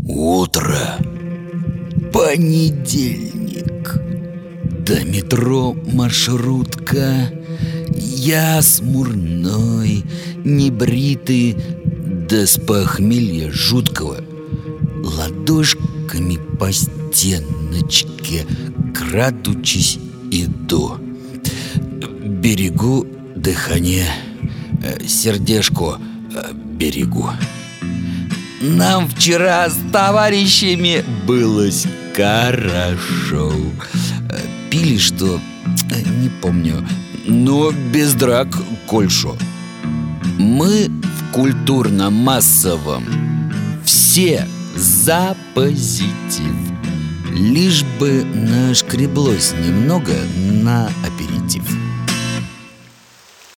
Утро. Понедельник. До метро маршрутка. Я смурной, небритый, да с похмелья жуткого. Ладошками по стеночке, крадучись, иду. Берегу дыхание, сердечко берегу. Нам вчера с товарищами былось хорошо. Пили что, не помню, но без драк кольшо. Мы в культурно-массовом все за позитив. Лишь бы нашкреблось немного на аперитив.